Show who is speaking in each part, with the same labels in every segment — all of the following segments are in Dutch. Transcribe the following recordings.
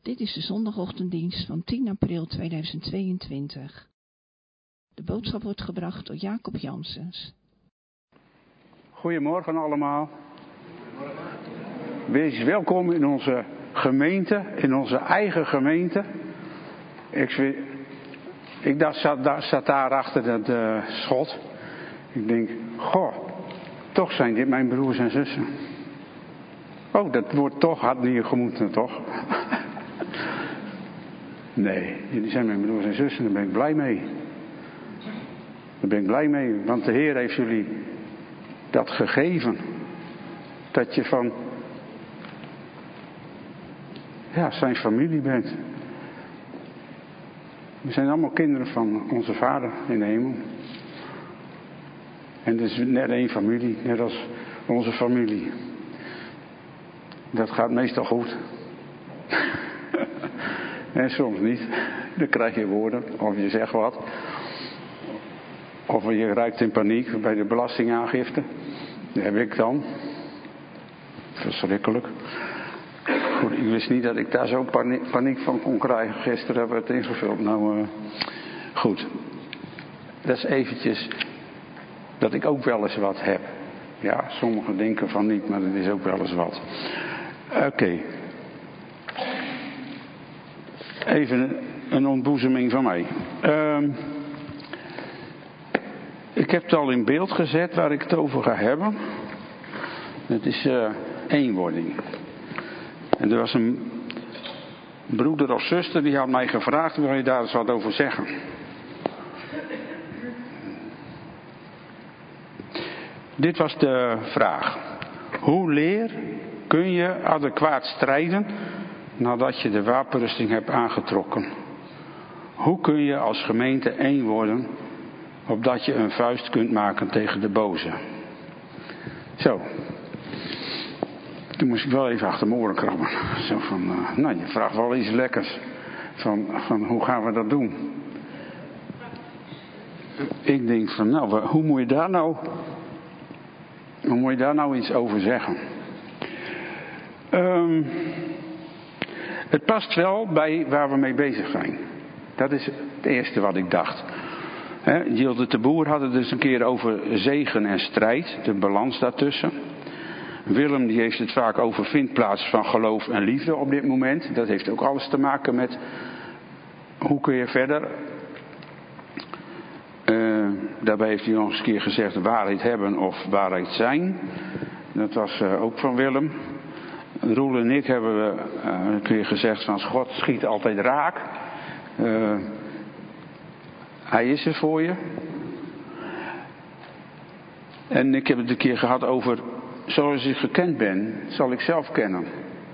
Speaker 1: Dit is de zondagochtenddienst van 10 april 2022. De boodschap wordt gebracht door Jacob Janssens.
Speaker 2: Goedemorgen allemaal. Wees welkom in onze gemeente, in onze eigen gemeente. Ik zat daar achter dat schot. Ik denk, goh, toch zijn dit mijn broers en zussen. Oh, dat woord toch had niet gemoeten, toch? Nee, jullie zijn mijn broers en zussen, daar ben ik blij mee. Daar ben ik blij mee, want de Heer heeft jullie dat gegeven. Dat je van zijn familie bent. We zijn allemaal kinderen van onze Vader in de hemel. En het is net één familie, net als onze familie. Dat gaat meestal goed. En soms niet. Dan krijg je woorden, of je zegt wat. Of je raakt in paniek bij de belastingaangifte. Dat heb ik dan. Verschrikkelijk. Goed, ik wist niet dat ik daar zo paniek van kon krijgen. Gisteren hebben we het ingevuld. Nou, goed. Dat is eventjes dat ik ook wel eens wat heb. Ja, sommigen denken van niet, maar het is ook wel eens wat. Oké. Even een ontboezeming van mij. Ik heb het al in beeld gezet waar ik het over ga hebben. Het is eenwording. En er was een broeder of zuster die had mij gevraagd, wil je daar eens wat over zeggen? Dit was de vraag. Hoe kun je adequaat strijden nadat je de wapenrusting hebt aangetrokken? Hoe kun je als gemeente één worden, opdat je een vuist kunt maken tegen de boze? Zo. Toen moest ik wel even achter mijn oren krabben. Zo van, je vraagt wel iets lekkers. Van hoe gaan we dat doen? Ik denk van, hoe moet je daar nou iets over zeggen? Het past wel bij waar we mee bezig zijn. Dat is het eerste wat ik dacht. Gilde de Boer had het dus een keer over zegen en strijd, de balans daartussen. Willem die heeft het vaak over vindplaats van geloof en liefde op dit moment. Dat heeft ook alles te maken met hoe kun je verder. Daarbij heeft hij nog eens een keer gezegd waarheid hebben of waarheid zijn. Dat was ook van Willem. Roel en ik hebben een keer gezegd van God schiet altijd raak. Hij is er voor je. En ik heb het een keer gehad over zoals ik gekend ben, zal ik zelf kennen.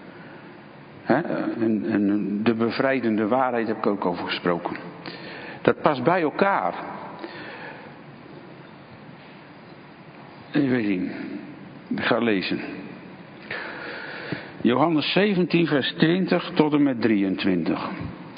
Speaker 2: En de bevrijdende waarheid heb ik ook over gesproken. Dat past bij elkaar. Even zien. Ik ga lezen. Johannes 17 vers 20 tot en met 23.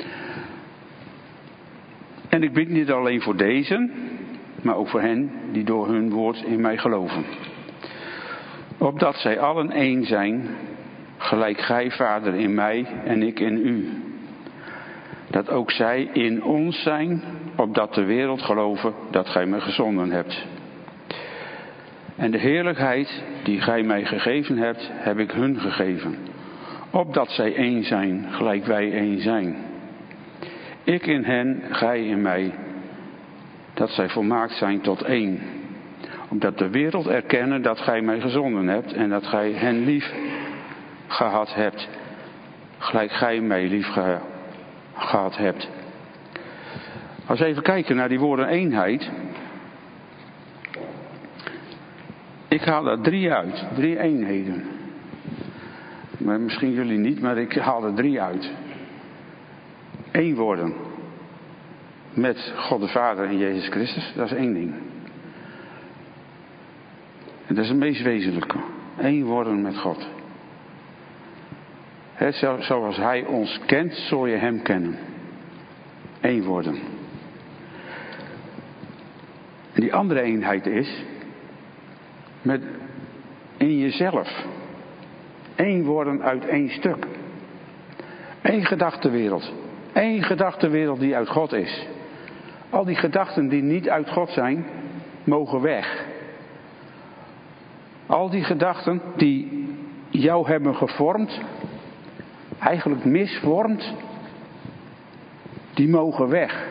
Speaker 2: En ik bid niet alleen voor deze, maar ook voor hen die door hun woord in mij geloven. Opdat zij allen één zijn, gelijk gij, Vader, in mij en ik in u. Dat ook zij in ons zijn, opdat de wereld geloven dat gij mij gezonden hebt. En de heerlijkheid die gij mij gegeven hebt, heb ik hun gegeven. Opdat zij één zijn, gelijk wij één zijn. Ik in hen, gij in mij. Dat zij volmaakt zijn tot één. Opdat de wereld erkennen dat gij mij gezonden hebt en dat gij hen lief gehad hebt. Gelijk gij mij lief gehad hebt. Als we even kijken naar die woorden eenheid. Ik haal er 3 uit. 3 eenheden. Maar misschien jullie niet, maar ik haal er 3 uit. Eén worden. Met God de Vader en Jezus Christus. Dat is 1 ding. En dat is het meest wezenlijke. Eén worden met God. Zoals Hij ons kent, zul je Hem kennen. Eén worden. En die andere eenheid is met in jezelf. Eén worden uit één stuk. Eén gedachtenwereld. Eén gedachtenwereld die uit God is. Al die gedachten die niet uit God zijn, mogen weg. Al die gedachten die jou hebben gevormd, eigenlijk misvormd, die mogen weg.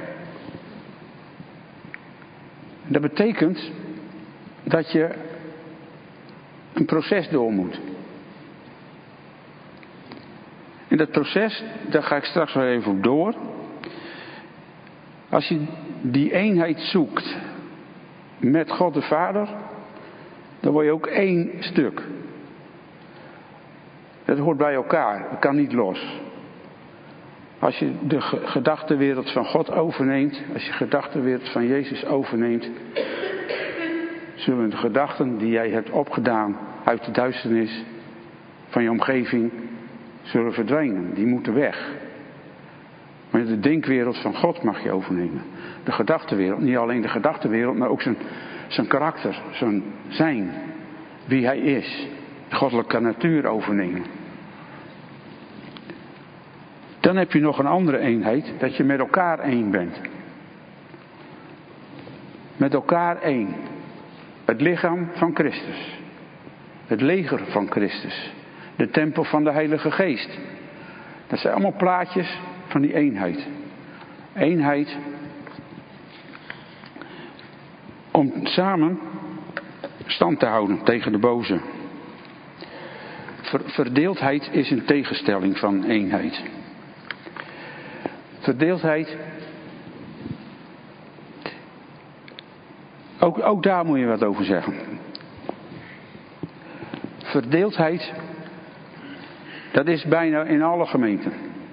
Speaker 2: Dat betekent dat je een proces door moet. En dat proces, daar ga ik straks wel even op door. Als je die eenheid zoekt met God de Vader, dan word je ook één stuk. Het hoort bij elkaar, het kan niet los. Als je de gedachtenwereld van God overneemt, als je de gedachtenwereld van Jezus overneemt, zullen de gedachten die jij hebt opgedaan uit de duisternis van je omgeving, zullen verdwijnen. Die moeten weg. Maar de denkwereld van God mag je overnemen. De gedachtenwereld, niet alleen de gedachtenwereld, maar ook zijn karakter, zijn zijn, wie hij is. De goddelijke natuur overnemen. Dan heb je nog een andere eenheid, dat je met elkaar één bent. Met elkaar één. Het lichaam van Christus. Het leger van Christus. De tempel van de Heilige Geest. Dat zijn allemaal plaatjes van die eenheid. Eenheid om samen stand te houden tegen de boze. Verdeeldheid is een tegenstelling van eenheid. Verdeeldheid, ook daar moet je wat over zeggen. Verdeeldheid, dat is bijna in alle gemeenten.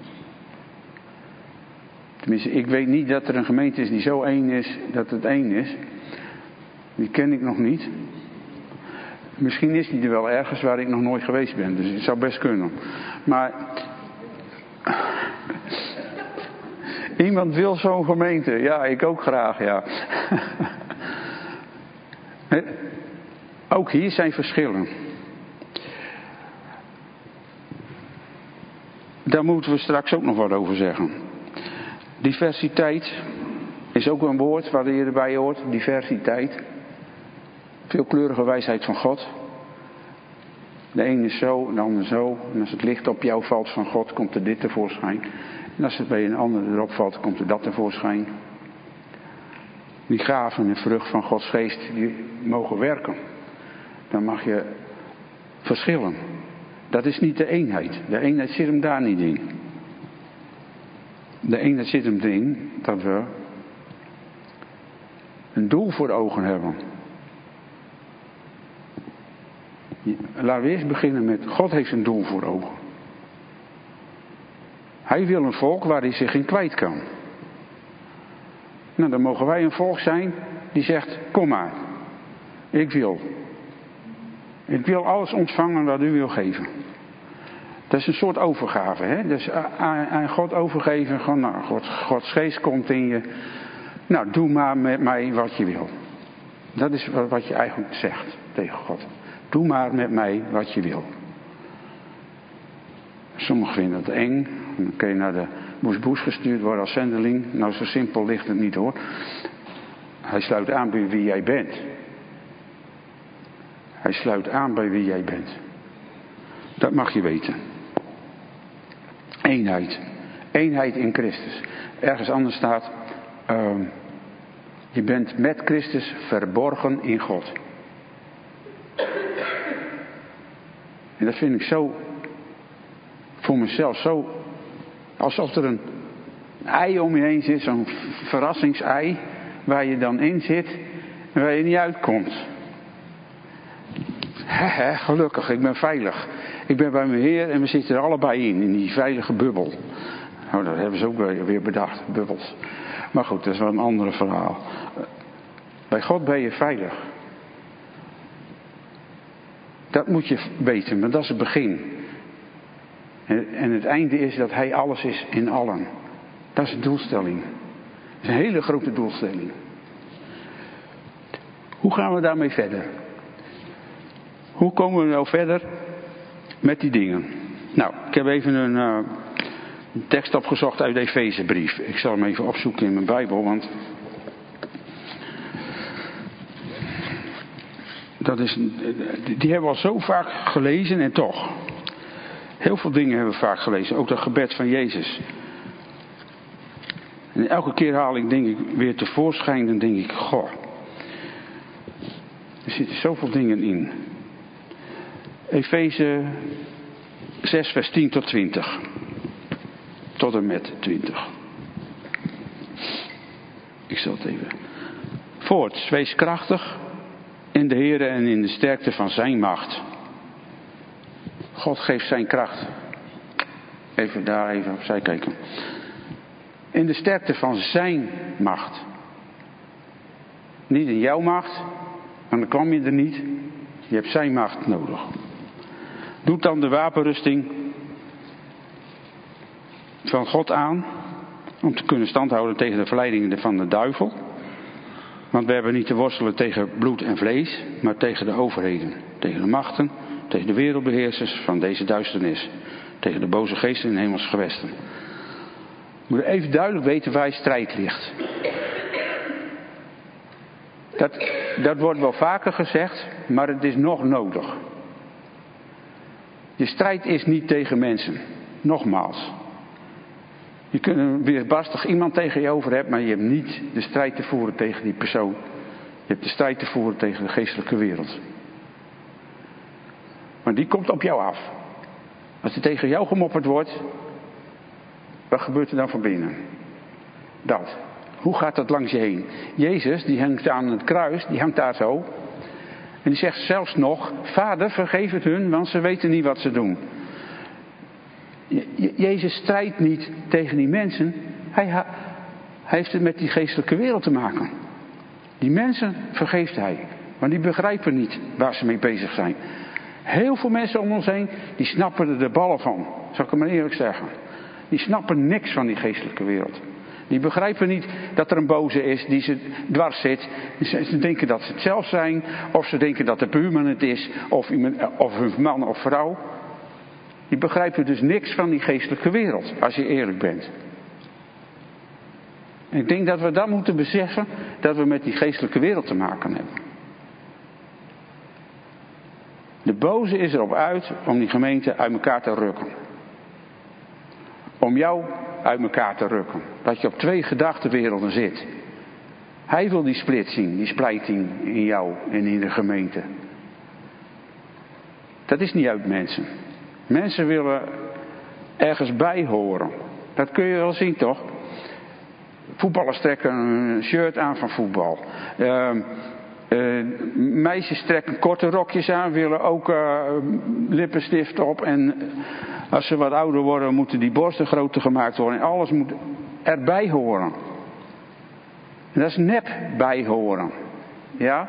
Speaker 2: Tenminste, ik weet niet dat er een gemeente is die zo één is dat het één is. Die ken ik nog niet. Misschien is die er wel ergens waar ik nog nooit geweest ben. Dus het zou best kunnen. Maar iemand wil zo'n gemeente. Ja, ik ook graag, ja. Ook hier zijn verschillen. Daar moeten we straks ook nog wat over zeggen. Diversiteit is ook een woord waar je erbij hoort. Diversiteit. Veelkleurige wijsheid van God. De een is zo, de ander zo. En als het licht op jou valt van God, komt er dit tevoorschijn. En als het bij een ander erop valt, komt er dat tevoorschijn. Die gaven en vrucht van Gods geest, die mogen werken. Dan mag je verschillen. Dat is niet de eenheid. De eenheid zit hem daar niet in. De eenheid zit hem erin dat we een doel voor ogen hebben. Laten we eerst beginnen met, God heeft een doel voor ogen. Hij wil een volk waar hij zich in kwijt kan. Nou, dan mogen wij een volk zijn die zegt, kom maar. Ik wil alles ontvangen wat u wil geven. Dat is een soort overgave. Hè? Dus aan God overgeven. Gewoon, nou, Gods geest komt in je. Nou, doe maar met mij wat je wil. Dat is wat je eigenlijk zegt tegen God. Doe maar met mij wat je wil. Sommigen vinden het eng. Dan kun je naar de boes gestuurd worden als zendeling. Nou, zo simpel ligt het niet hoor. Hij sluit aan bij wie jij bent. Hij sluit aan bij wie jij bent. Dat mag je weten. Eenheid. Eenheid in Christus. Ergens anders staat, je bent met Christus verborgen in God. En dat vind ik zo, voor mezelf zo, alsof er een ei om je heen zit, zo'n verrassingsei, waar je dan in zit en waar je niet uitkomt. Gelukkig, ik ben veilig. Ik ben bij mijn Heer en we zitten er allebei in die veilige bubbel. Nou, dat hebben ze ook weer bedacht, bubbels. Maar goed, dat is wel een ander verhaal. Bij God ben je veilig. Dat moet je weten, maar dat is het begin. En het einde is dat Hij alles is in allen. Dat is de doelstelling. Dat is een hele grote doelstelling. Hoe gaan we daarmee verder? Hoe komen we nou verder met die dingen? Nou, ik heb even een tekst opgezocht uit de Efezebrief. Ik zal hem even opzoeken in mijn Bijbel, want die hebben we al zo vaak gelezen en toch. Heel veel dingen hebben we vaak gelezen. Ook dat gebed van Jezus. En elke keer haal ik denk ik weer tevoorschijn. Dan denk ik, goh. Er zitten zoveel dingen in. Efeze 6 vers 10 tot 20. Tot en met 20. Ik zal het even. Voorts, wees krachtig in de Heere en in de sterkte van zijn macht. God geeft zijn kracht. Even opzij kijken. In de sterkte van zijn macht. Niet in jouw macht, want dan kwam je er niet. Je hebt zijn macht nodig. Doe dan de wapenrusting van God aan, om te kunnen standhouden tegen de verleidingen van de duivel. Want we hebben niet te worstelen tegen bloed en vlees, maar tegen de overheden, tegen de machten, tegen de wereldbeheersers van deze duisternis, tegen de boze geesten in hemels gewesten. We moeten even duidelijk weten waar je strijd ligt. Dat wordt wel vaker gezegd, maar het is nog nodig. Je strijd is niet tegen mensen. Nogmaals. Je kunt een weerbarstig iemand tegen je over hebben, maar je hebt niet de strijd te voeren tegen die persoon. Je hebt de strijd te voeren tegen de geestelijke wereld. Maar die komt op jou af. Als er tegen jou gemopperd wordt, wat gebeurt er dan van binnen? Dat. Hoe gaat dat langs je heen? Jezus, die hangt aan het kruis, die hangt daar zo. En die zegt zelfs nog, Vader, vergeef het hun, want ze weten niet wat ze doen. Jezus strijdt niet tegen die mensen. Hij heeft het met die geestelijke wereld te maken. Die mensen vergeeft hij. Maar die begrijpen niet waar ze mee bezig zijn. Heel veel mensen om ons heen, die snappen er de ballen van. Zal ik het maar eerlijk zeggen. Die snappen niks van die geestelijke wereld. Die begrijpen niet dat er een boze is die ze dwars zit. Ze denken dat ze het zelf zijn. Of ze denken dat de buurman het is. Of hun man of vrouw. Die begrijpen dus niks van die geestelijke wereld. Als je eerlijk bent. En ik denk dat we dan moeten beseffen dat we met die geestelijke wereld te maken hebben. De boze is erop uit om die gemeente uit elkaar te rukken. Om jou uit elkaar te rukken. Dat je op twee gedachtenwerelden zit. Hij wil die splitsing, die splijting in jou en in de gemeente. Dat is niet uit mensen. Mensen willen ergens bij horen. Dat kun je wel zien, toch? Voetballers trekken een shirt aan van voetbal. Meisjes trekken korte rokjes aan, willen ook lippenstift op. En als ze wat ouder worden, moeten die borsten groter gemaakt worden. En alles moet erbij horen. En dat is nep bijhoren. Ja?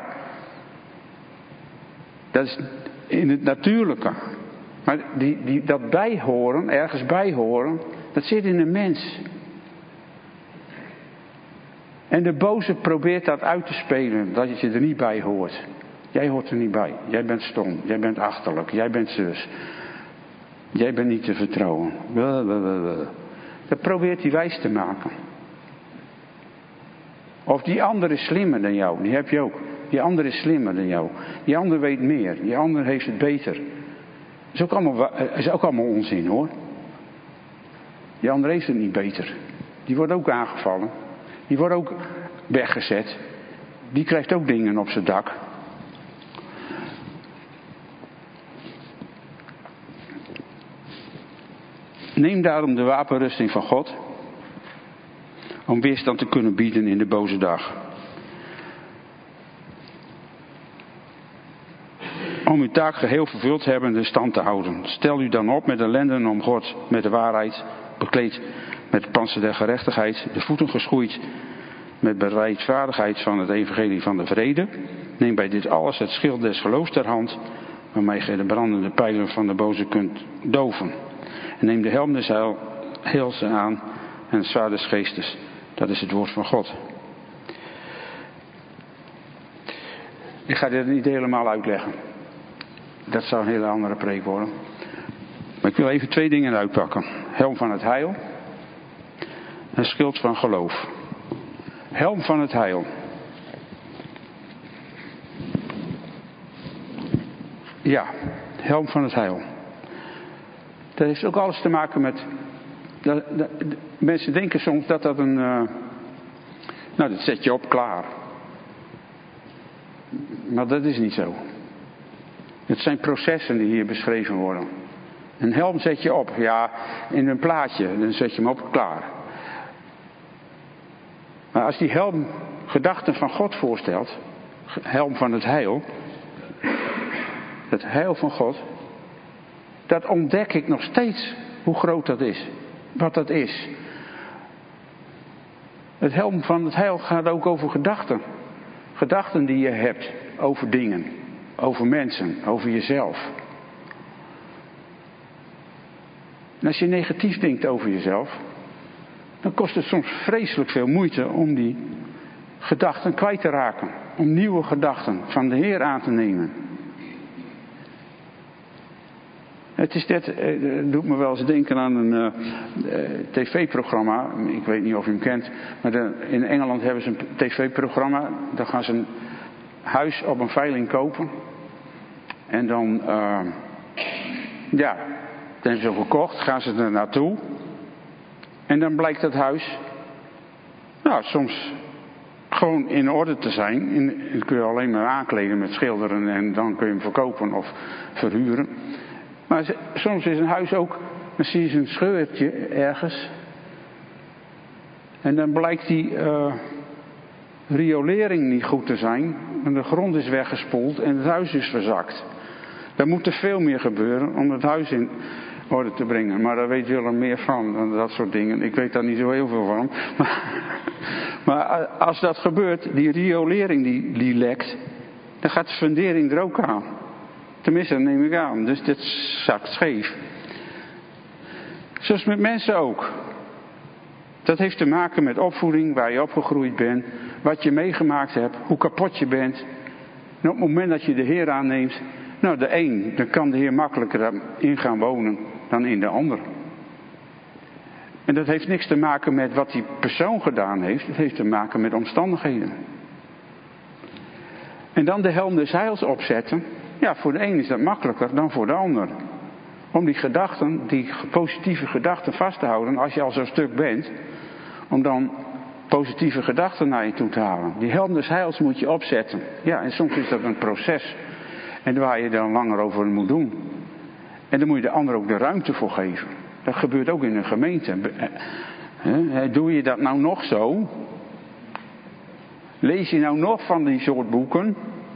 Speaker 2: Dat is in het natuurlijke. Maar dat bijhoren, ergens bijhoren, dat zit in een mens. En de boze probeert dat uit te spelen, dat je er niet bij hoort. Jij hoort er niet bij. Jij bent stom. Jij bent achterlijk. Jij bent zus. Jij bent niet te vertrouwen. Dat probeert hij wijs te maken. Of die ander is slimmer dan jou. Die heb je ook. Die ander is slimmer dan jou. Die ander weet meer. Die ander heeft het beter. Is ook allemaal onzin, hoor. Die ander heeft het niet beter. Die wordt ook aangevallen. Die wordt ook weggezet. Die krijgt ook dingen op zijn dak. Neem daarom de wapenrusting van God. Om weerstand te kunnen bieden in de boze dag. Om uw taak geheel vervuld hebbende stand te houden. Stel u dan op met de lenden omgord met de waarheid. Bekleed met het pantser der gerechtigheid. De voeten geschoeid met bereidvaardigheid van het evangelie van de vrede. Neem bij dit alles het schild des geloofs ter hand. Waarmee gij de brandende pijlen van de boze kunt doven. En neem de helm des heils aan. En het zwaard des geestes. Dat is het woord van God. Ik ga dit niet helemaal uitleggen. Dat zou een hele andere preek worden. Maar ik wil even twee dingen uitpakken. Helm van het heil Een schild van geloof. Helm van het heil. Ja, helm van het heil. Dat heeft ook alles te maken met... mensen denken soms dat dat een... dat zet je op klaar. Maar dat is niet zo. Het zijn processen die hier beschreven worden. Een helm zet je op. Ja, in een plaatje, dan zet je hem op klaar. Maar als die helm gedachten van God voorstelt... helm van het heil... het heil van God... dat ontdek ik nog steeds hoe groot dat is. Wat dat is. Het helm van het heil gaat ook over gedachten. Gedachten die je hebt over dingen. Over mensen. Over jezelf. En als je negatief denkt over jezelf... dan kost het soms vreselijk veel moeite om die gedachten kwijt te raken. Om nieuwe gedachten van de Heer aan te nemen. Het is dit, doet me wel eens denken aan een tv-programma. Ik weet niet of u hem kent. Maar in Engeland hebben ze een tv-programma. Dan gaan ze een huis op een veiling kopen. En dan, dat hebben ze gekocht. Gaan ze er naartoe. En dan blijkt dat huis, soms gewoon in orde te zijn. Dat kun je alleen maar aankleden met schilderen en dan kun je hem verkopen of verhuren. Maar soms is een huis ook, dan zie je een scheurtje ergens. En dan blijkt die riolering niet goed te zijn. En de grond is weggespoeld en het huis is verzakt. Dan moet er veel meer gebeuren om het huis in orde te brengen. Maar daar weet Willem meer van dan dat soort dingen. Ik weet daar niet zo heel veel van. Maar als dat gebeurt, die riolering die lekt, dan gaat de fundering er ook aan. Tenminste, dat neem ik aan. Dus dit zakt scheef. Zoals met mensen ook. Dat heeft te maken met opvoeding, waar je opgegroeid bent, wat je meegemaakt hebt, hoe kapot je bent. En op het moment dat je de Heer aanneemt, de een, dan kan de Heer makkelijker in gaan wonen dan in de ander. En dat heeft niks te maken met wat die persoon gedaan heeft. Het heeft te maken met omstandigheden. En dan de helm des heils opzetten. Ja, voor de een is dat makkelijker dan voor de ander. Om die gedachten, die positieve gedachten vast te houden, als je al zo'n stuk bent. Om dan positieve gedachten naar je toe te halen. Die helm des heils moet je opzetten. Ja, en soms is dat een proces. En waar je dan langer over moet doen. En dan moet je de ander ook de ruimte voor geven. Dat gebeurt ook in een gemeente. Doe je dat nou nog zo? Lees je nou nog van die soort boeken?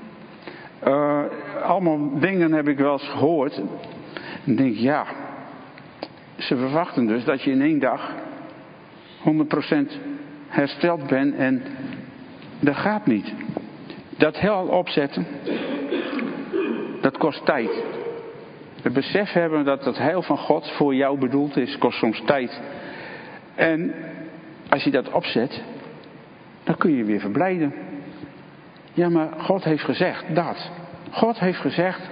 Speaker 2: Allemaal dingen heb ik wel eens gehoord. En denk ze verwachten dus dat je in 1 dag 100% hersteld bent en dat gaat niet. Dat heil opzetten, dat kost tijd. Het besef hebben dat het heil van God voor jou bedoeld is, kost soms tijd. En als je dat opzet, dan kun je weer verblijden. Ja, maar God heeft gezegd dat. God heeft gezegd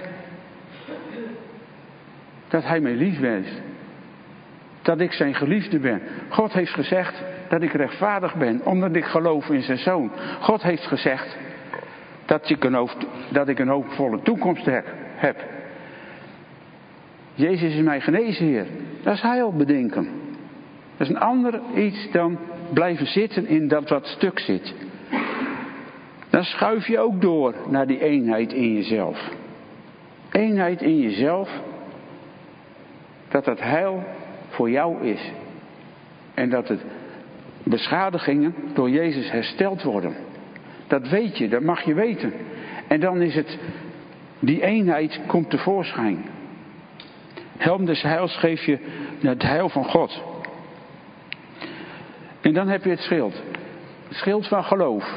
Speaker 2: dat hij mij lief heeft. Dat ik zijn geliefde ben. God heeft gezegd dat ik rechtvaardig ben, omdat ik geloof in zijn Zoon. God heeft gezegd dat ik een hoopvolle toekomst heb. Jezus is mijn geneesheer. Dat is heil bedenken. Dat is een ander iets dan blijven zitten in dat wat stuk zit. Dan schuif je ook door naar die eenheid in jezelf. Eenheid in jezelf. Dat het heil voor jou is. En dat het beschadigingen door Jezus hersteld worden. Dat weet je, dat mag je weten. En dan is het, die eenheid komt tevoorschijn. Helm des heils geef je het heil van God. En dan heb je het schild. Het schild van geloof.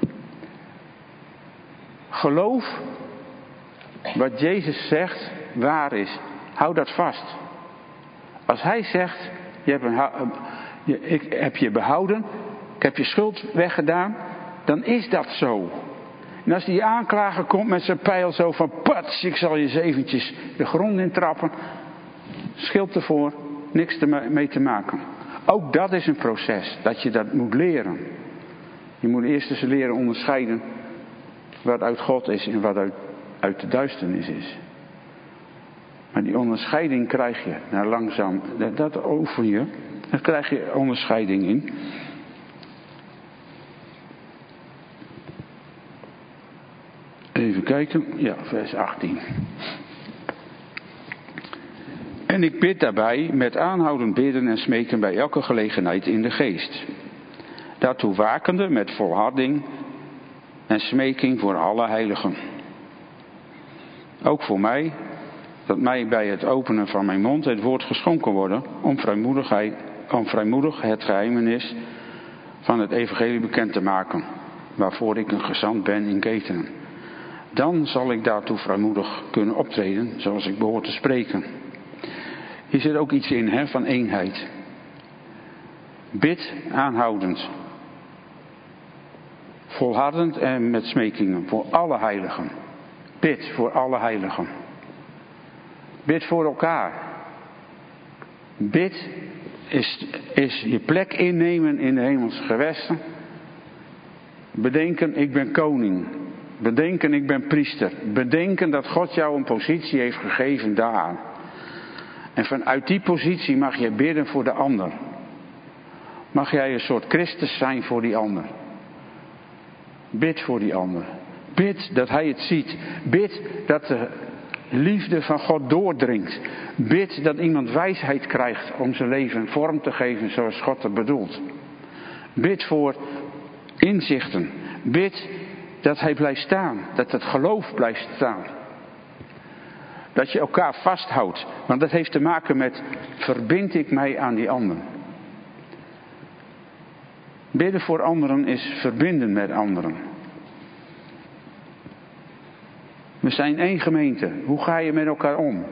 Speaker 2: Geloof wat Jezus zegt waar is. Hou dat vast. Als hij zegt, ik heb je behouden, ik heb je schuld weggedaan, dan is dat zo. En als die aanklager komt met zijn pijl zo van, pats, ik zal je eens eventjes de grond intrappen. Schild ervoor, niks mee te maken. ook dat is een proces, dat je dat moet leren. Je moet eerst eens leren onderscheiden wat uit God is en wat uit de duisternis is. Maar die onderscheiding krijg je nou langzaam, dat oefen je, daar krijg je onderscheiding in. Even kijken, ja, vers 18. En ik bid daarbij met aanhoudend bidden en smeken bij elke gelegenheid in de geest. Daartoe wakende met volharding en smeking voor alle heiligen. Ook voor mij, dat mij bij het openen van mijn mond het woord geschonken worden, om vrijmoedig het geheimenis van het evangelie bekend te maken, waarvoor ik een gezant ben in ketenen. Dan zal ik daartoe vrijmoedig kunnen optreden, zoals ik behoor te spreken. Hier zit ook iets in, van eenheid. Bid aanhoudend. Volhardend en met smekingen voor alle heiligen. Bid voor alle heiligen. Bid voor elkaar. Bid is je plek innemen in de hemelse gewesten. Bedenken, ik ben koning. Bedenken, ik ben priester. Bedenken dat God jou een positie heeft gegeven daar. En vanuit die positie mag jij bidden voor de ander. Mag jij een soort Christus zijn voor die ander. Bid voor die ander. Bid dat hij het ziet. Bid dat de liefde van God doordringt. Bid dat iemand wijsheid krijgt om zijn leven vorm te geven zoals God het bedoelt. Bid voor inzichten. Bid dat hij blijft staan. Dat het geloof blijft staan. Dat je elkaar vasthoudt. Want dat heeft te maken met, verbind ik mij aan die ander. Bidden voor anderen is verbinden met anderen. We zijn één gemeente. Hoe ga je met elkaar om?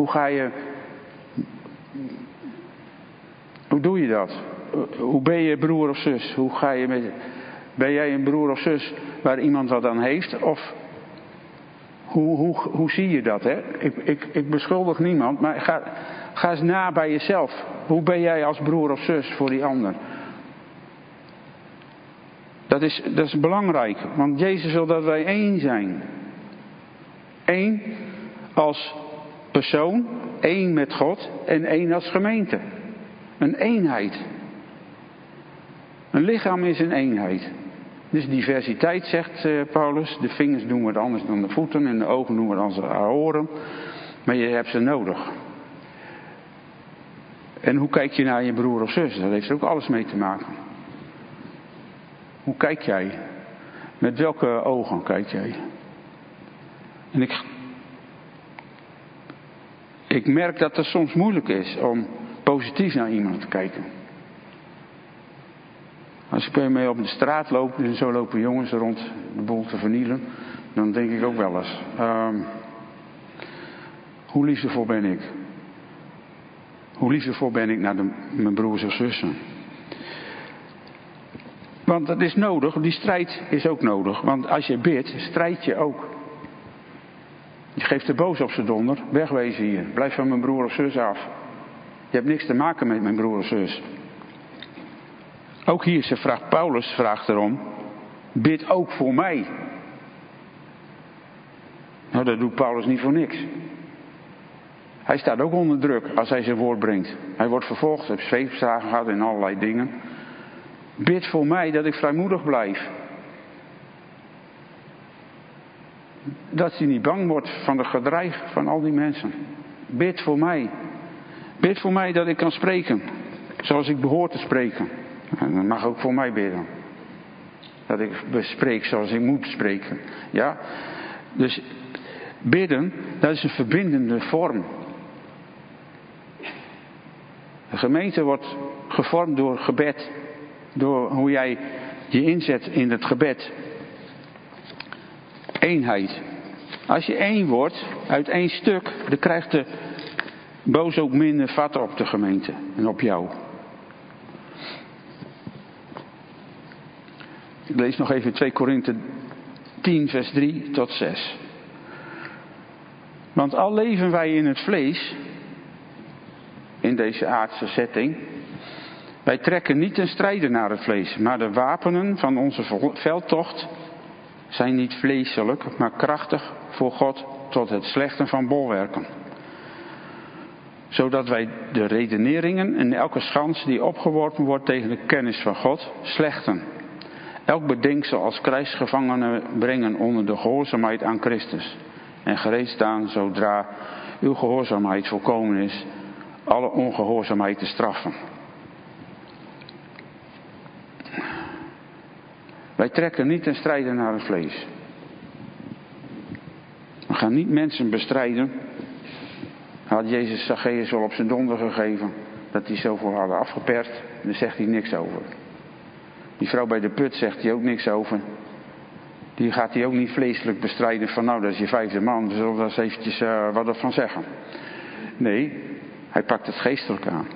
Speaker 2: Hoe doe je dat? Hoe ben je broer of zus? Ben jij een broer of zus waar iemand wat aan heeft? Of hoe zie je dat? Hè? Ik beschuldig niemand, maar ga eens na bij jezelf. Hoe ben jij als broer of zus voor die ander? Dat is belangrijk, want Jezus wil dat wij één zijn. Eén als persoon, één met God en één als gemeente. Een eenheid. Een lichaam is een eenheid. Dus diversiteit, zegt Paulus. De vingers doen wat anders dan de voeten en de ogen doen wat anders dan de oren. Maar je hebt ze nodig. En hoe kijk je naar je broer of zus? Dat heeft er ook alles mee te maken. Hoe kijk jij? Met welke ogen kijk jij? En ik merk dat het soms moeilijk is om positief naar iemand te kijken. Als ik mee op de straat loop en zo lopen jongens rond de boel te vernielen, dan denk ik ook wel eens, hoe liefdevol ben ik? Hoe liefdevol ben ik naar mijn broers of zussen? Want dat is nodig, die strijd is ook nodig. Want als je bidt, strijd je ook. Je geeft de boos op z'n donder, wegwezen hier. Blijf van mijn broer of zus af. Je hebt niks te maken met mijn broer of zus. Ook hier, Paulus vraagt erom, bid ook voor mij. Nou, dat doet Paulus niet voor niks. Hij staat ook onder druk als hij zijn woord brengt. Hij wordt vervolgd, heeft zweepslagen gehad en allerlei dingen. Bid voor mij dat ik vrijmoedig blijf. Dat hij niet bang wordt van de gedreig van al die mensen. Bid voor mij. Bid voor mij dat ik kan spreken. Zoals ik behoor te spreken. En dat mag ook voor mij bidden. Dat ik spreek zoals ik moet spreken. Ja? Dus bidden, dat is een verbindende vorm. De gemeente wordt gevormd door gebed. Door hoe jij je inzet in het gebed. Eenheid. Als je één wordt, uit één stuk, dan krijgt de boos ook minder vat op de gemeente en op jou. Ik lees nog even 2 Korinthe 10 vers 3 tot 6. Want al leven wij in het vlees, in deze aardse setting, Wij trekken niet ten strijde naar het vlees, maar de wapenen van onze veldtocht zijn niet vleeselijk, maar krachtig voor God tot het slechten van bolwerken. Zodat wij de redeneringen en elke schans die opgeworpen wordt tegen de kennis van God slechten. Elk bedenksel als krijgsgevangenen brengen onder de gehoorzaamheid aan Christus. En gereed staan zodra uw gehoorzaamheid volkomen is, alle ongehoorzaamheid te straffen. Wij trekken niet ten strijde naar het vlees. We gaan niet mensen bestrijden. Had Jezus Zacchaeus wel op zijn donder gegeven dat hij zoveel hadden afgeperst. Daar zegt hij niks over. Die vrouw bij de put zegt hij ook niks over. Die gaat hij ook niet vleeselijk bestrijden van nou dat is je 5e man. We zullen daar eens eventjes wat ervan zeggen. Nee, hij pakt het geestelijk aan.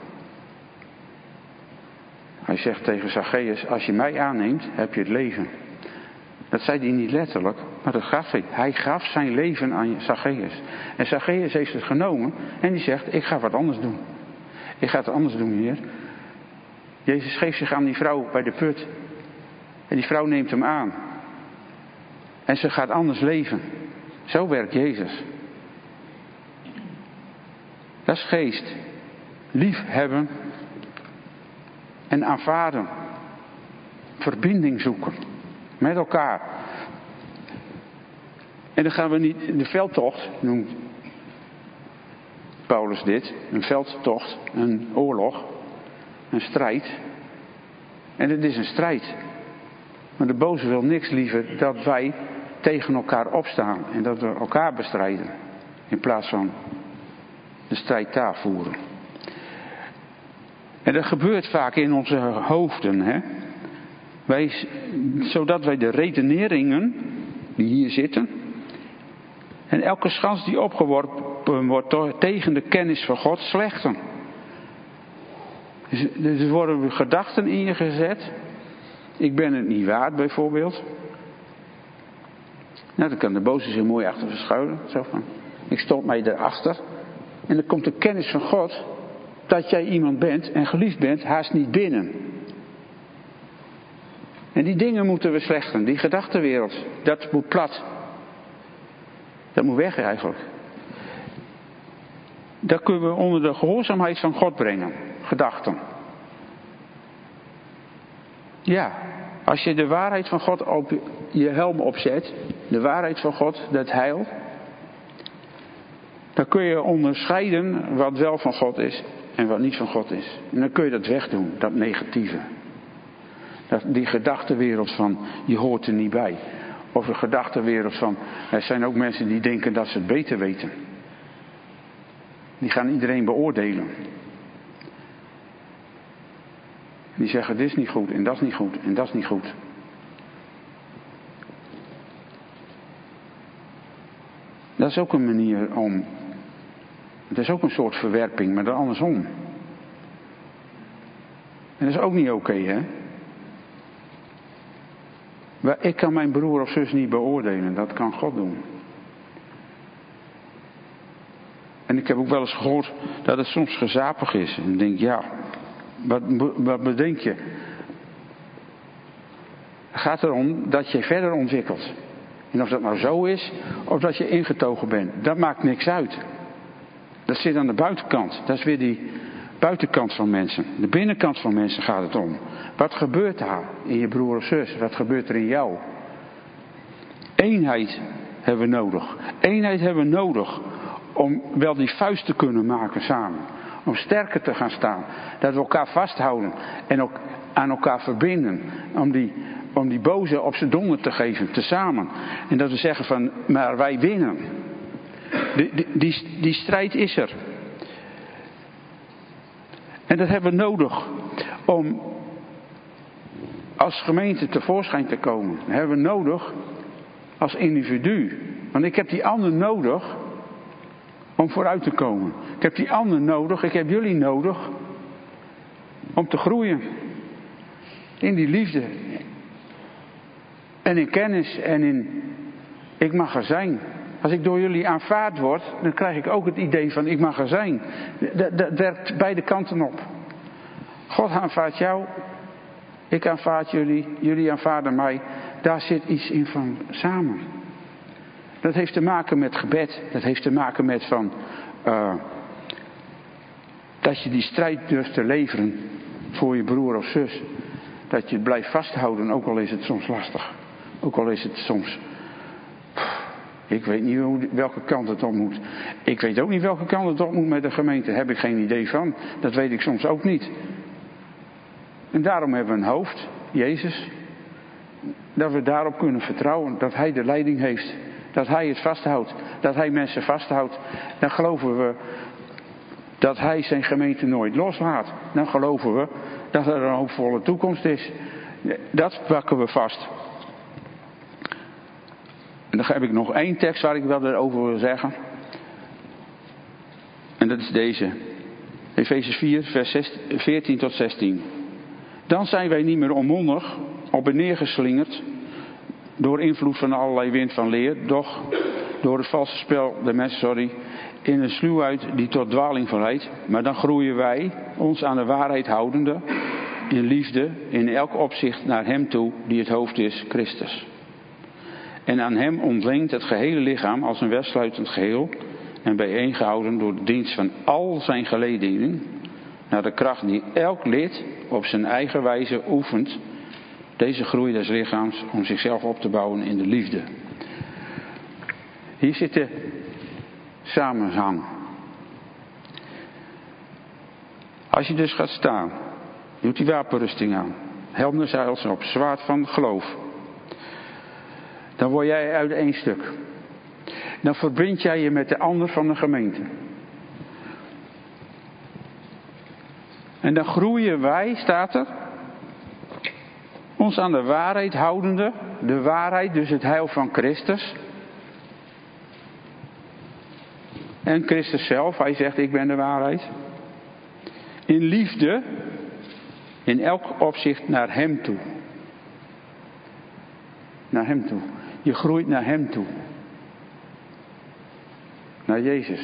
Speaker 2: Hij zegt tegen Zacchaeus, als je mij aanneemt, heb je het leven. Dat zei hij niet letterlijk, maar dat gaf hij. Hij gaf zijn leven aan Zacchaeus. En Zacchaeus heeft het genomen en die zegt, ik ga wat anders doen. Ik ga het anders doen, Heer. Jezus geeft zich aan die vrouw bij de put. En die vrouw neemt hem aan. En ze gaat anders leven. Zo werkt Jezus. Dat is geest. Lief hebben. En aanvaarden. Verbinding zoeken. Met elkaar. En dan gaan we niet in de veldtocht, noemt Paulus dit. Een veldtocht, een oorlog, een strijd. En het is een strijd. Maar de boze wil niks liever dat wij tegen elkaar opstaan. En dat we elkaar bestrijden. In plaats van de strijd daar voeren. En dat gebeurt vaak in onze hoofden. Hè? Zodat wij de redeneringen die hier zitten. En elke schans die opgeworpen wordt tegen de kennis van God slechten. Dus er worden gedachten in je gezet. Ik ben het niet waard bijvoorbeeld. Nou, dan kan de boze zich mooi achter verschuilen. Zo van, ik stop mij erachter. En dan komt de kennis van God. Dat jij iemand bent en geliefd bent, haast niet binnen. En die dingen moeten we slechten. Die gedachtenwereld, dat moet plat. Dat moet weg eigenlijk. Dat kunnen we onder de gehoorzaamheid van God brengen. Gedachten. Ja, als je de waarheid van God op je helm opzet. De waarheid van God, dat heil. Dan kun je onderscheiden wat wel van God is en wat niet van God is. En dan kun je dat wegdoen, dat negatieve. Die gedachtenwereld van, je hoort er niet bij. Of de gedachtenwereld van, er zijn ook mensen die denken dat ze het beter weten. Die gaan iedereen beoordelen. Die zeggen, dit is niet goed en dat is niet goed en dat is niet goed. Dat is ook een manier om... Het is ook een soort verwerping, maar dan andersom. En dat is ook niet oké, hè? Ik kan mijn broer of zus niet beoordelen, dat kan God doen. En ik heb ook wel eens gehoord dat het soms gezapig is. En ik denk, ja, wat bedenk je? Het gaat erom dat je verder ontwikkelt. En of dat nou zo is, of dat je ingetogen bent, dat maakt niks uit. Dat zit aan de buitenkant. Dat is weer die buitenkant van mensen. De binnenkant van mensen gaat het om. Wat gebeurt daar in je broer of zus? Wat gebeurt er in jou? Eenheid hebben we nodig. Eenheid hebben we nodig om wel die vuist te kunnen maken samen. Om sterker te gaan staan. Dat we elkaar vasthouden en ook aan elkaar verbinden. Om die boze op zijn donder te geven, tezamen. En dat we zeggen van, maar wij winnen. Die strijd is er. En dat hebben we nodig om als gemeente tevoorschijn te komen. Dat hebben we nodig als individu. Want ik heb die ander nodig om vooruit te komen. Ik heb die ander nodig, ik heb jullie nodig om te groeien. In die liefde. En in kennis en in ik mag er zijn. Als ik door jullie aanvaard word, dan krijg ik ook het idee van ik mag er zijn. Dat werkt beide kanten op. God aanvaardt jou, ik aanvaard jullie, jullie aanvaarden mij. Daar zit iets in van samen. Dat heeft te maken met gebed. Dat heeft te maken met dat je die strijd durft te leveren voor je broer of zus. Dat je het blijft vasthouden, ook al is het soms lastig. Ook al is het soms... Ik weet niet welke kant het op moet. Ik weet ook niet welke kant het op moet met de gemeente. Daar heb ik geen idee van. Dat weet ik soms ook niet. En daarom hebben we een hoofd, Jezus. Dat we daarop kunnen vertrouwen. Dat Hij de leiding heeft. Dat Hij het vasthoudt. Dat Hij mensen vasthoudt. Dan geloven we dat Hij zijn gemeente nooit loslaat. Dan geloven we dat er een hoopvolle toekomst is. Dat pakken we vast. En dan heb ik nog één tekst waar ik wel erover wil zeggen. En dat is deze. Efeze 4, vers 14 tot 16. Dan zijn wij niet meer onmondig, op en neer geslingerd, door invloed van allerlei wind van leer, doch door het valse spel der mensen, in een sluwheid die tot dwaling verleidt. Maar dan groeien wij, ons aan de waarheid houdende, in liefde, in elk opzicht naar Hem toe, die het hoofd is, Christus. En aan Hem ontleent het gehele lichaam als een wegsluitend geheel en bijeengehouden door de dienst van al zijn geledingen, naar de kracht die elk lid op zijn eigen wijze oefent, deze groei des lichaams om zichzelf op te bouwen in de liefde. Hier zit de samenhang. Als je dus gaat staan, doet die wapenrusting aan, helm zeils op, zwaard van geloof. Dan word jij uit één stuk. Dan verbind jij je met de ander van de gemeente. En dan groeien wij, staat er, ons aan de waarheid houdende. De waarheid, dus het heil van Christus. En Christus zelf, hij zegt, ik ben de waarheid. In liefde, in elk opzicht naar Hem toe. Naar Hem toe. Je groeit naar Hem toe. Naar Jezus.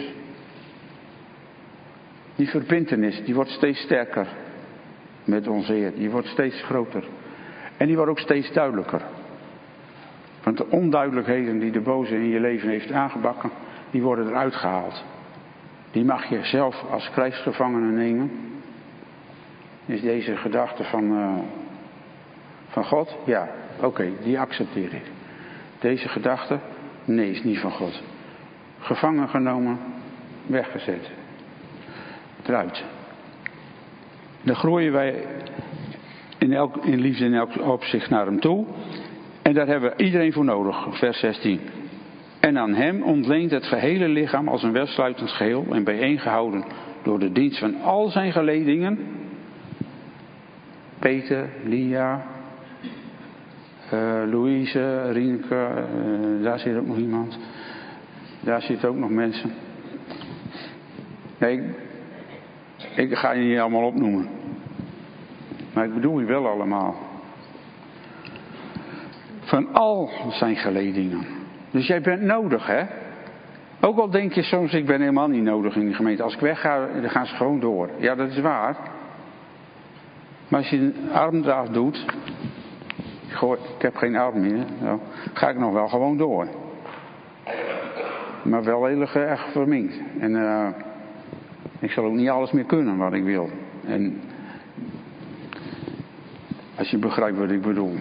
Speaker 2: Die verbintenis, die wordt steeds sterker met onze Heer. Die wordt steeds groter. En die wordt ook steeds duidelijker. Want de onduidelijkheden die de boze in je leven heeft aangebakken, die worden eruit gehaald. Die mag je zelf als krijgsgevangene nemen. Is deze gedachte van God? Ja, oké, die accepteer ik. Deze gedachte? Nee, is niet van God. Gevangen genomen, weggezet. Eruit. Dan groeien wij in liefde in elk opzicht naar Hem toe. En daar hebben we iedereen voor nodig, vers 16. En aan Hem ontleent het gehele lichaam als een wegsluitend geheel en bijeengehouden door de dienst van al zijn geledingen. Peter, Lia, Louise, Rienke, daar zit ook nog iemand. Daar zitten ook nog mensen. Nee, ik ga je niet allemaal opnoemen. Maar ik bedoel je wel allemaal. Van al zijn geledingen. Dus jij bent nodig, hè? Ook al denk je soms, ik ben helemaal niet nodig in de gemeente. Als ik wegga, dan gaan ze gewoon door. Ja, dat is waar. Maar als je een arm eraf doet. Ik heb geen arm meer. Nou, ga ik nog wel gewoon door. Maar wel heel erg verminkt. En ik zal ook niet alles meer kunnen wat ik wil. En als je begrijpt wat ik bedoel.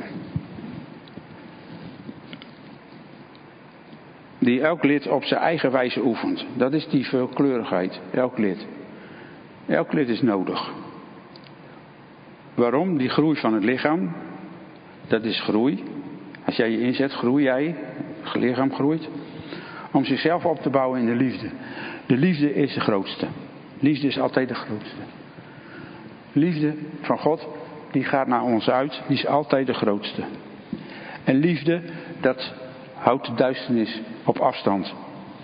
Speaker 2: Die elk lid op zijn eigen wijze oefent. Dat is die veelkleurigheid. Elk lid. Elk lid is nodig. Waarom? Die groei van het lichaam. Dat is groei. Als jij je inzet, groei jij. Het lichaam groeit. Om zichzelf op te bouwen in de liefde. De liefde is de grootste. Liefde is altijd de grootste. Liefde van God, die gaat naar ons uit. Die is altijd de grootste. En liefde, dat houdt de duisternis op afstand.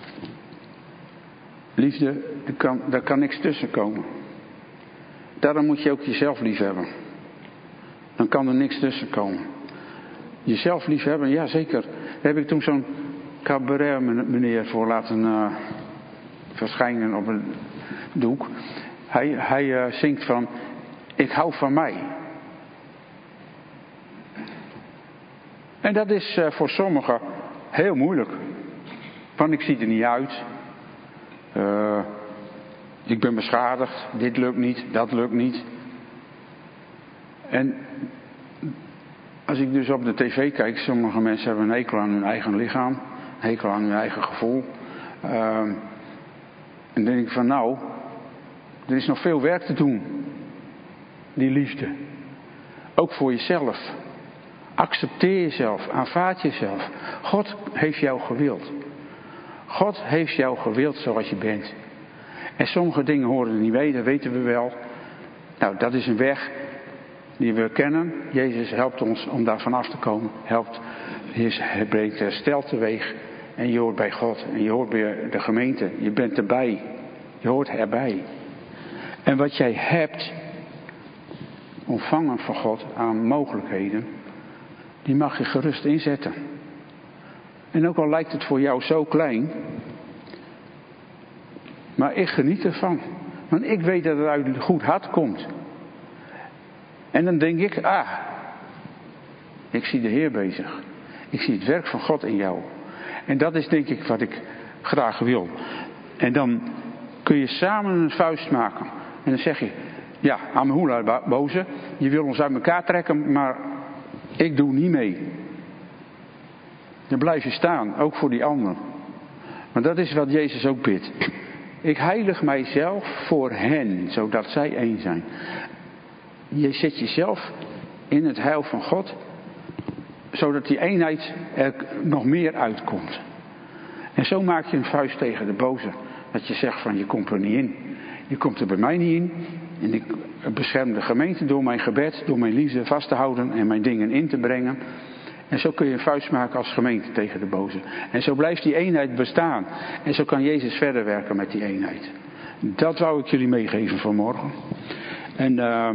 Speaker 2: Liefde, daar kan niks tussen komen. Daarom moet je ook jezelf lief hebben. Dan kan er niks tussen komen. Jezelf lief hebben, ja zeker. Daar heb ik toen zo'n cabaret meneer voor laten verschijnen op een doek. Hij zingt van, Ik hou van mij. En dat is voor sommigen heel moeilijk. Want ik zie er niet uit. Ik ben beschadigd. Dit lukt niet, dat lukt niet. En als ik dus op de tv kijk, sommige mensen hebben een hekel aan hun eigen lichaam. Een hekel aan hun eigen gevoel. En dan denk ik van nou, er is nog veel werk te doen. Die liefde. Ook voor jezelf. Accepteer jezelf, aanvaard jezelf. God heeft jou gewild. God heeft jou gewild zoals je bent. En sommige dingen horen er niet bij, dat weten we wel. Nou, dat is een weg die we kennen. Jezus helpt ons om daar vanaf te komen. Hij brengt herstel teweeg. En je hoort bij God. En je hoort bij de gemeente. Je bent erbij. Je hoort erbij. En wat jij hebt ontvangen van God aan mogelijkheden, die mag je gerust inzetten. En ook al lijkt het voor jou zo klein, maar ik geniet ervan. Want ik weet dat het uit een goed hart komt. En dan denk ik, ik zie de Heer bezig. Ik zie het werk van God in jou. En dat is denk ik wat ik graag wil. En dan kun je samen een vuist maken. En dan zeg je, ja, Amahula boze, je wil ons uit elkaar trekken, maar ik doe niet mee. Dan blijf je staan, ook voor die ander. Maar dat is wat Jezus ook bidt. Ik heilig mijzelf voor hen, zodat zij één zijn. Je zet jezelf in het heil van God, zodat die eenheid er nog meer uitkomt. En zo maak je een vuist tegen de boze. Dat je zegt van, je komt er niet in. Je komt er bij mij niet in. En ik bescherm de gemeente door mijn gebed, door mijn liefde vast te houden en mijn dingen in te brengen. En zo kun je een vuist maken als gemeente tegen de boze. En zo blijft die eenheid bestaan. En zo kan Jezus verder werken met die eenheid. Dat wou ik jullie meegeven vanmorgen. En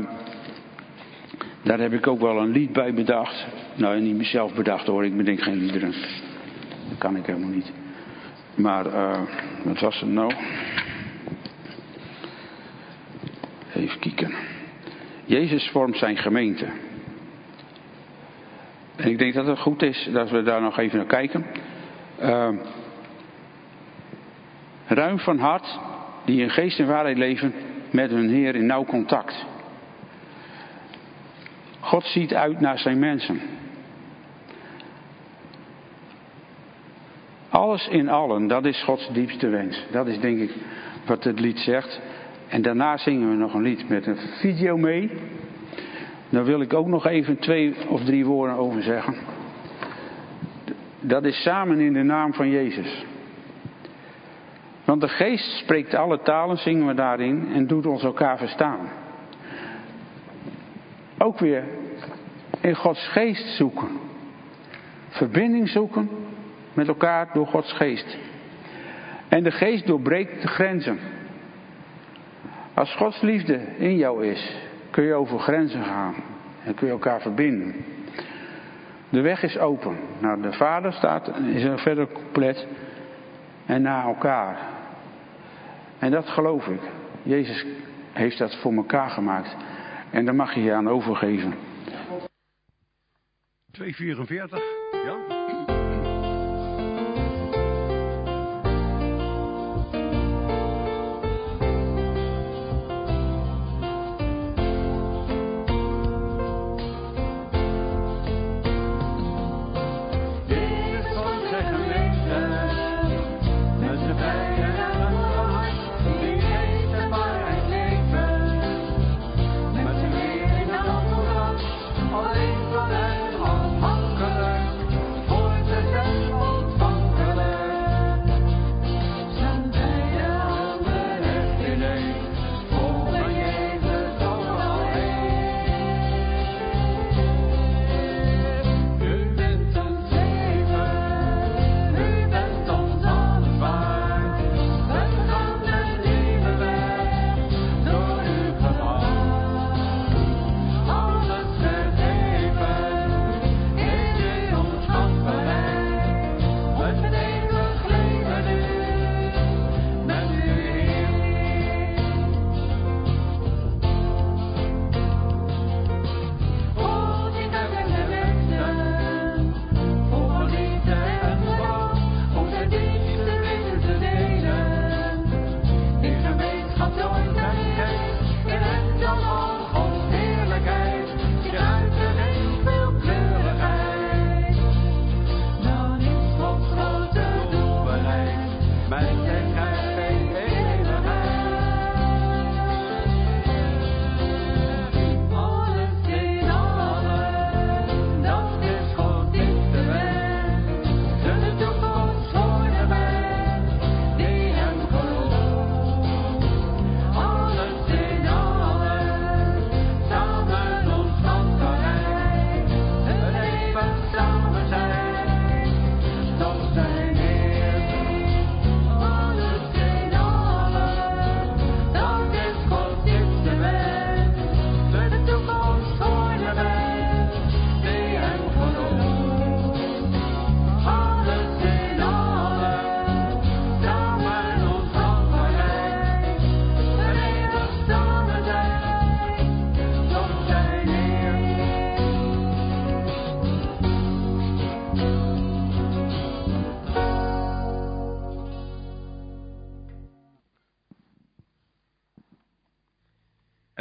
Speaker 2: daar heb ik ook wel een lied bij bedacht. Nou, niet mezelf bedacht hoor, ik bedenk geen liederen. Dat kan ik helemaal niet. Maar, wat was het nou? Even kijken. Jezus vormt zijn gemeente. En ik denk dat het goed is dat we daar nog even naar kijken. Ruim van hart, die in geest en waarheid leven, met hun Heer in nauw contact. God ziet uit naar zijn mensen. Alles in allen, dat is Gods diepste wens. Dat is denk ik wat het lied zegt. En daarna zingen we nog een lied met een video mee. Daar wil ik ook nog even 2 of 3 woorden over zeggen. Dat is samen in de naam van Jezus. Want de geest spreekt alle talen, zingen we daarin, en doet ons elkaar verstaan. Ook weer in Gods geest zoeken. Verbinding zoeken met elkaar door Gods geest. En de geest doorbreekt de grenzen. Als Gods liefde in jou is, kun je over grenzen gaan. En kun je elkaar verbinden. De weg is open. Naar de Vader is er verder compleet. En naar elkaar. En dat geloof ik. Jezus heeft dat voor elkaar gemaakt. En daar mag je je aan overgeven.
Speaker 3: 2:44, ja.
Speaker 4: Alleen van hem afhankelijk.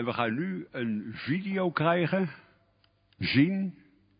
Speaker 3: En we gaan nu een video krijgen, zien.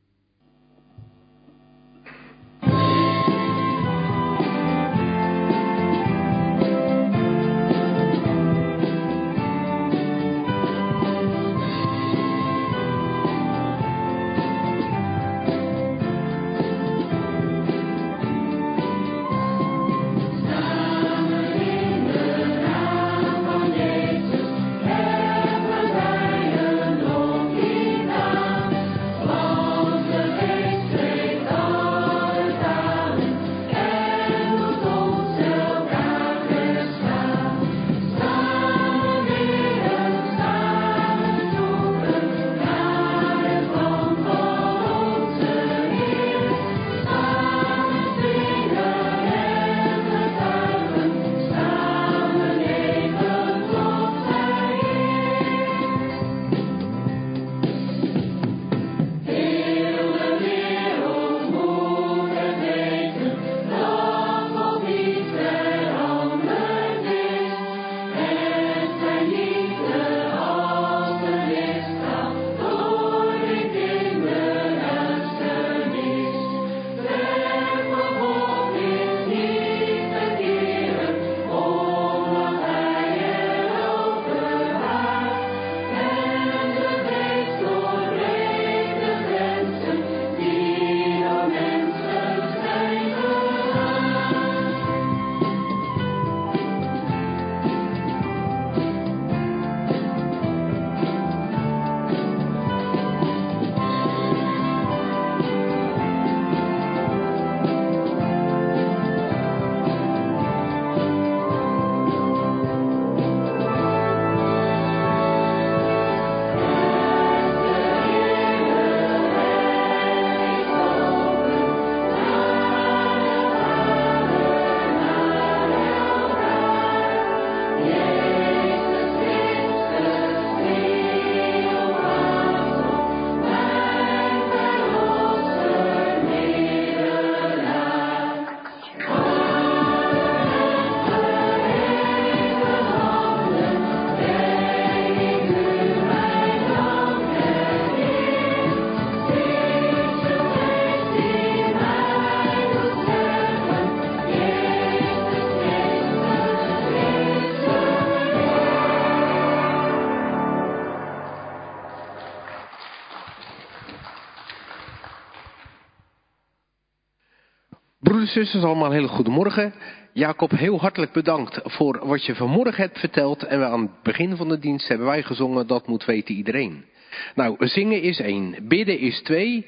Speaker 4: Broeders en zusters, allemaal een hele goede morgen. Jacob, heel hartelijk bedankt voor wat je vanmorgen hebt verteld. En aan het begin van de dienst hebben wij gezongen, dat moet weten iedereen. Nou, zingen is 1, bidden is 2,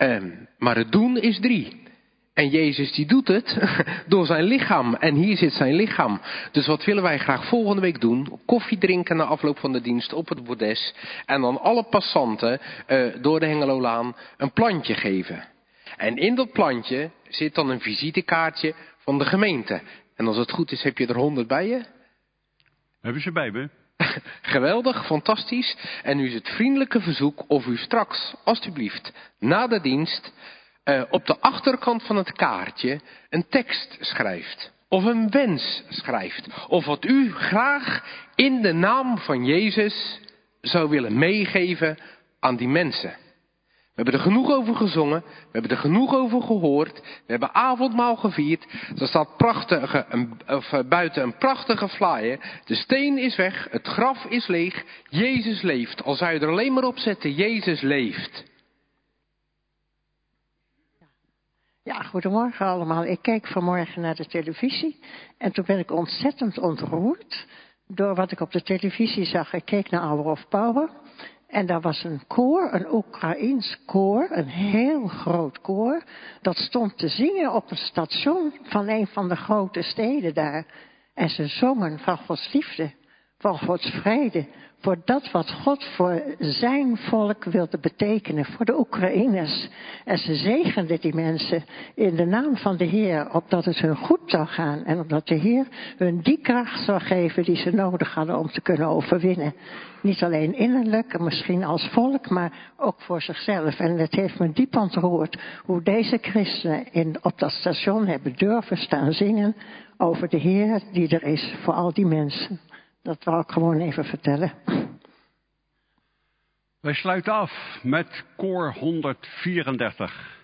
Speaker 4: maar het doen is 3. En Jezus die doet het door zijn lichaam. En hier zit zijn lichaam. Dus wat willen wij graag volgende week doen? Koffie drinken na afloop van de dienst op het bordes. En dan alle passanten door de Hengelolaan een plantje geven. En in dat plantje zit dan een visitekaartje van de gemeente. En als het goed is, heb je er 100 bij je?
Speaker 3: Hebben ze bij me?
Speaker 4: Geweldig, fantastisch. En nu is het vriendelijke verzoek of u straks, alstublieft, na de dienst, op de achterkant van het kaartje een tekst schrijft. Of een wens schrijft. Of wat u graag in de naam van Jezus zou willen meegeven aan die mensen. We hebben er genoeg over gezongen. We hebben er genoeg over gehoord. We hebben avondmaal gevierd. Er staat buiten een prachtige flyer. De steen is weg. Het graf is leeg. Jezus leeft. Al zou je er alleen maar op zetten. Jezus leeft.
Speaker 5: Ja, goedemorgen allemaal. Ik keek vanmorgen naar de televisie. En toen ben ik ontzettend ontroerd door wat ik op de televisie zag. Ik keek naar Hour of Power. En daar was een koor, een Oekraïens koor, een heel groot koor. Dat stond te zingen op het station van een van de grote steden daar. En ze zongen van Gods liefde, van Gods vrede. Voor dat wat God voor zijn volk wilde betekenen, voor de Oekraïners. En ze zegenden die mensen in de naam van de Heer, opdat het hun goed zou gaan. En opdat de Heer hun die kracht zou geven die ze nodig hadden om te kunnen overwinnen. Niet alleen innerlijk en misschien als volk, maar ook voor zichzelf. En het heeft me diep ontroerd hoe deze christenen op dat station hebben durven staan zingen over de Heer die er is voor al die mensen. Dat wou ik gewoon even vertellen.
Speaker 3: Wij sluiten af met koor 134.